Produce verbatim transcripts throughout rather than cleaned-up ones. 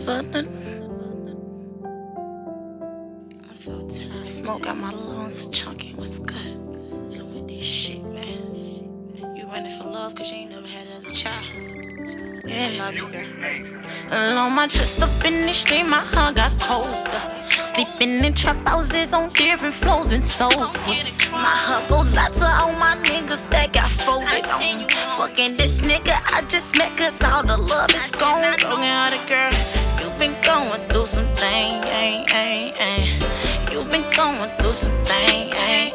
for nothing. I'm so tired. Smoke got my lungs chunky. What's good? Dealing with this shit, man. You running for love cause you ain't never had it as a child. Yeah, I love you, girl. Along my chest up in the street, my heart got colder. Sleeping in trap houses on different floors and sofas. My heart goes out to all my niggas that got folded on. Fucking this nigga I just met cause all the love is gone. Looking at it, girl, you been going through some things. You been going through some things.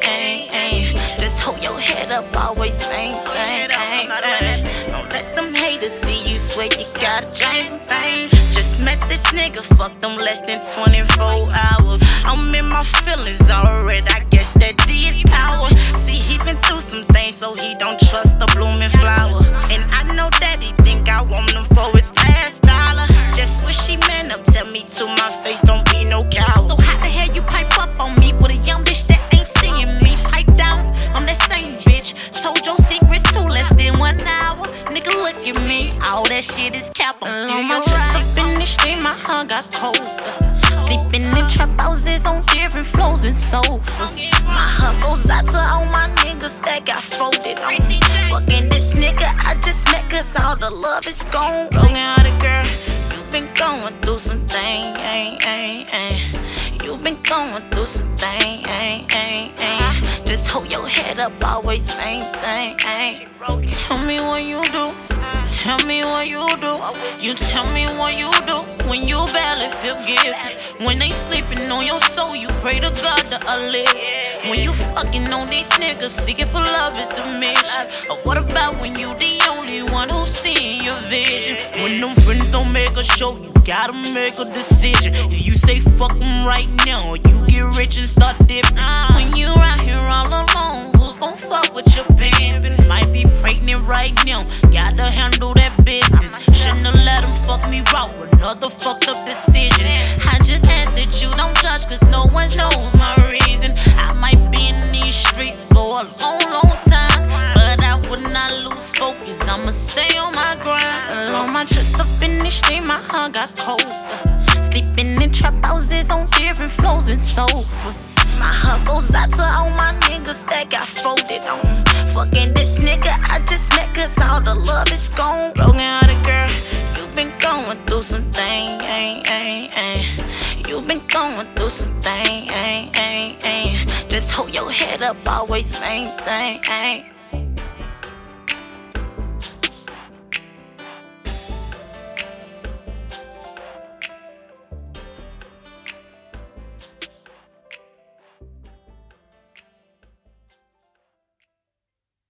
Just hold your head up, always same thing. Don't let them haters see you, swear you gotta change some things. Just met this nigga, fuck them less than twenty-four hours. I'm in my feelings already, I guess that D is power. See, he been through some things, so he don't trust the blooming flower. And I know that he think I want him for his last dollar. Just wish he man up, tell me to my face, don't be no coward. So how the hell you pipe up on me with a young bitch that ain't seeing me? Pipe down, I'm that same bitch. Told your secrets too, less than one hour. Nigga, look at me, all that shit is cap, I'm still on my chest up in the street, my heart got colder. Sleeping in trap houses on different floors and sofas. My heart goes out to all my niggas that got folded on. Fucking this nigga I just met cause all the love is gone. Looking at it, girl, you been going through some things. You been going through some things. Just hold your head up, always maintain. Tell me what you do. Tell me what you do. You tell me what you do when you barely feel guilty. When they sleeping on your soul, you pray to God to live. When you fucking on these niggas, seeking for love is the mission. Or what about when you the only one who's seeing your vision? When them friends don't make a show, you gotta make a decision. If you say fuck them right now, you get rich and start dipping. When you out here all alone, who's gon' fuck with your pimpin'? Might be pregnant right now, gotta handle that business. Shouldn't have let him fuck me raw, another fucked up decision. I just ask that you don't judge, cause no one knows my reason. I might be in these streets for a long, long time, but I would not lose focus, I'ma stay on my grind. Along my chest up in the street, my heart got colder. Sleeping in trap houses on different floors and sofas. My heart goes out to all my niggas that got folded on. Fucking this nigga I just met cause all the love is gone. Looking at it, girl, you been going through some things. You been going through some things. Just hold your head up, always maintain.